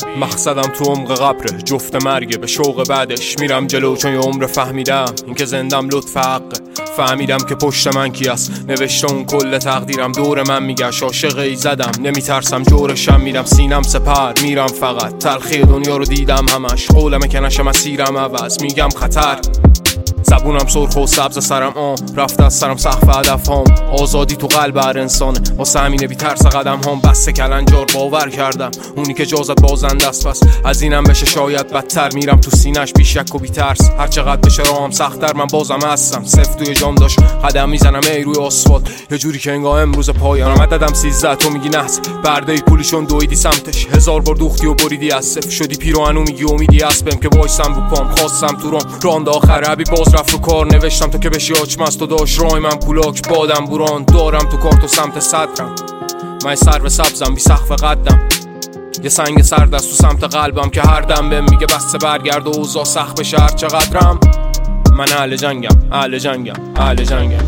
مقصدم تو عمق قبره، جفت مرگه به شوق بعدش میرم جلو، چون یه عمر فهمیدم این که زندم لطف حقه. فهمیدم که پشت من کی است، نوشته اون کل تقدیرم، دور من میگشت عاشقی زدم، نمیترسم جورشم، میرم سینم سپر، میرم فقط تلخی دنیا رو دیدم همش، قولمه که نشه مسیرم عوض، میگم خطر. زبونم سرخ و سبز سرم رفت از سرم سقف هدف هام، آزادی تو قلب هر انسانه، واسه همینه بی ترس قدم هام، بسته کلنجار باور کردم اونی که جازت بازنده است، پس از اینم بشه شاید بدتر، میرم تو سینش بی شک و بی ترس، هر چقدر بشه راهم سخت‌تر من بازم هستم، صفر توی جام داشت قدم میزنم ای روی آسفالت، یه جوری که انگار امروز پایانم، عددم 13 تو میگی نحس، برده پولیشون دویدی سمتش، 1000 بار دوختی و بریدی از صفر، شدی پیراهنو میگی امیدی اسبم که وایسم رو پام، خواستم تو راند آخر عبی باز رفت رو کار، نوشتم تو که بشی آچمست و داشت رای من پولاک بادم بوران، دارم تو کارت و سمت صدرم، من سر به سبزم بی سقف قدم، یه سنگ سرد است تو سمت قلبم که هر دم بهم میگه بسته برگرد و اوضاع سخت بشه هر چقدرم، من اهل جنگم اهل جنگم اهل جنگم.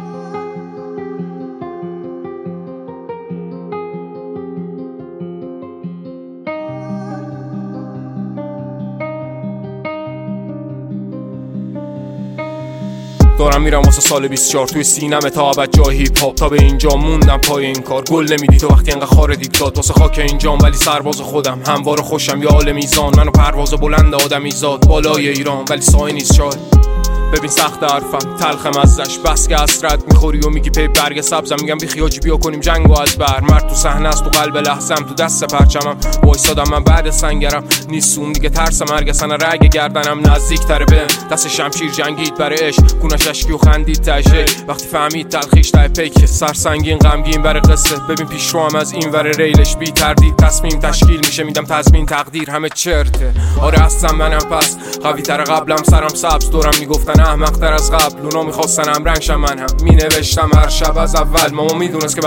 دارم میرم واسه سال 24 توی سینم تا ابد جای هیپ هاپ، تا به اینجا موندم پای این کار، گل نمیدی تو وقتی انقدر خاره داد واسه خاک اینجام، ولی سرباز خودم هموار خوشم یا عالم میزان، منو پرواز بلند آدمی زاد بالای ایران، ولی سایه نیست شاید. ببین سخت حرفم تلخم ازش، بس که حسرت میخوری و میگی پی برگ سبزم، میگم بی خیاجی بیا کنیم جنگو از بر، مرد تو صحنه است تو قلب لحظم، تو دست پرچمم وایسادم من بعد سنگرم، نیست اون دیگه ترس مرگ، سن رگ گردنم نزدیک تره بهم، دست شمشیر جنگید برای عشق، کونش اشکی و خندید تشه، وقتی فهمید تلخیش ته پیک، سرسنگین غمگین برای قصه، ببین پیش رو هم از این ور ریلش بی تردید تصمیم تشکیل میشه، میدم تضمین تقدیر همه چرته، آره هستم منم پس قوی تر قبلم، سرم سبز دورم میگفتن احمق تر از قبل، اونا میخواستن هم رنگشم، من هم مینوشتم هر شب از اول، ماما میدونست که